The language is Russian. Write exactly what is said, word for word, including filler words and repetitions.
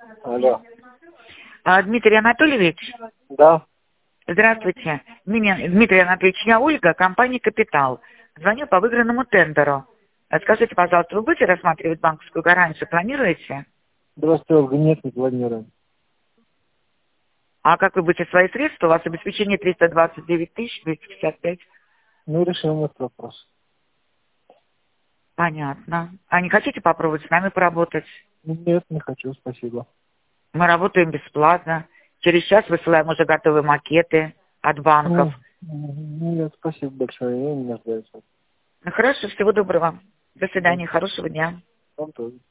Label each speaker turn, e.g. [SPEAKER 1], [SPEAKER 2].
[SPEAKER 1] Алло.
[SPEAKER 2] А, Дмитрий Анатольевич,
[SPEAKER 1] Да.
[SPEAKER 2] здравствуйте. Меня, Дмитрий Анатольевич, я Ольга, компания «Капитал». Звоню по выигранному тендеру. А Скажите, пожалуйста, вы будете рассматривать банковскую гарантию? Планируете?
[SPEAKER 1] Здравствуйте, Ольга. Нет, не планирую.
[SPEAKER 2] А как вы будете свои средства? У вас обеспечение триста двадцать девять тысяч двести пятьдесят пять.
[SPEAKER 1] Ну, решим этот вопрос.
[SPEAKER 2] Понятно. А не хотите попробовать с нами поработать?
[SPEAKER 1] Нет, не хочу, спасибо.
[SPEAKER 2] Мы работаем бесплатно. Через час высылаем уже готовые макеты от банков.
[SPEAKER 1] Ну, нет, спасибо большое, я не нуждаюсь.
[SPEAKER 2] Ну хорошо, всего доброго. До
[SPEAKER 1] Да.
[SPEAKER 2] свидания, хорошего дня.
[SPEAKER 1] Вам тоже.